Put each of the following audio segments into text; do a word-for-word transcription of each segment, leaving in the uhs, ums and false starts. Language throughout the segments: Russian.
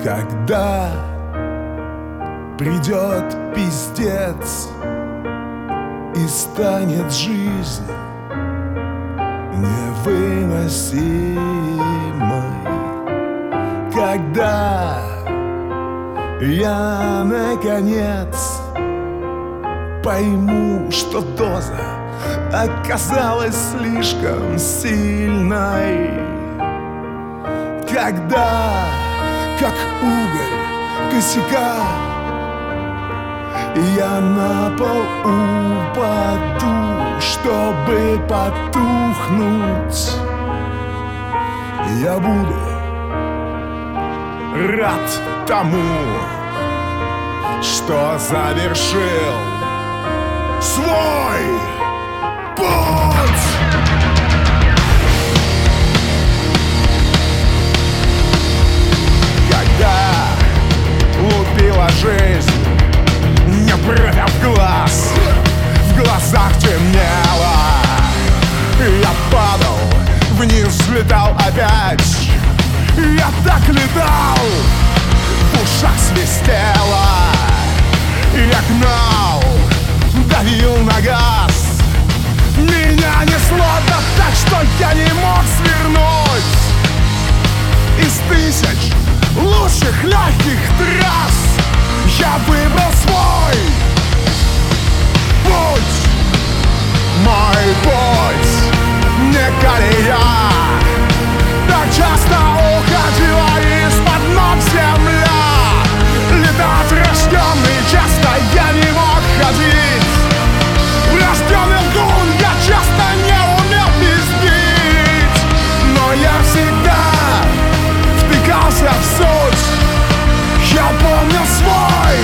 Когда придет пиздец и станет жизнь невыносимой, когда я наконец пойму, что доза оказалась слишком сильной, когда, как уголь косяка, я на пол упаду, чтобы потухнуть, я буду рад тому, что завершил свой путь. Когда лупила жизнь, не прорвав глаз, в глазах темнело, я падал, вниз летал опять. Я так летал, в ушах свистело, я гнал, давил на газ. Меня несло да так, что я не мог свернуть. Из тысяч лучших легких трасс я выбрал свой путь. Мой путь не колея, так часто уходила из-под ног земля. Летать рожденный часто я не мог ходить. Рожденный лгун я часто не умел пиздить. Но я всегда втыкался в суть. Я помнил свой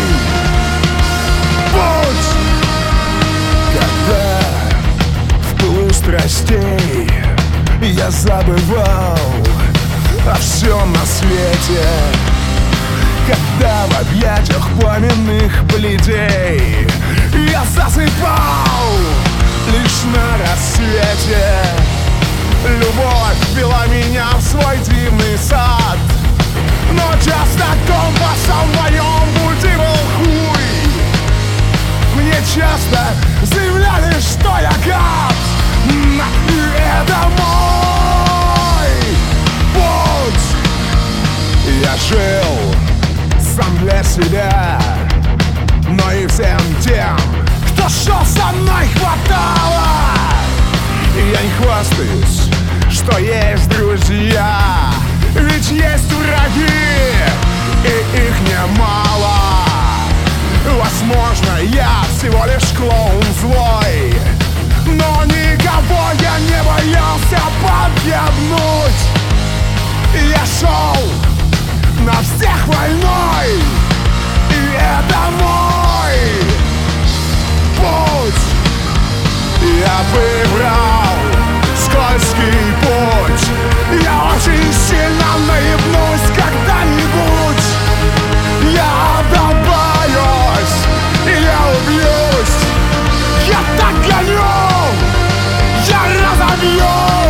путь. Когда в пылу страстей я забывал о всем на свете, когда в объятиях пламенных бледей я засыпал лишь на рассвете. Любовь вела меня в свой дивный сад, но часто компасом в моем пути был хуй. Мне часто заявляли, что я гад, и это мой путь. Я жил сам для себя, но и всем тем, кто шел со мной, хватало. И я не хвастаюсь, что есть друзья, ведь есть враги, и их немало. Возможно, я всего лишь клоун злой, но никого я не боялся подъебнуть. Я шел на всех войной, и это мой путь. Я выбрал скользкий путь. Я очень сильно наебнусь когда-нибудь. Я долбаюсь, и я убьюсь. Я так гоню, я разобьюсь.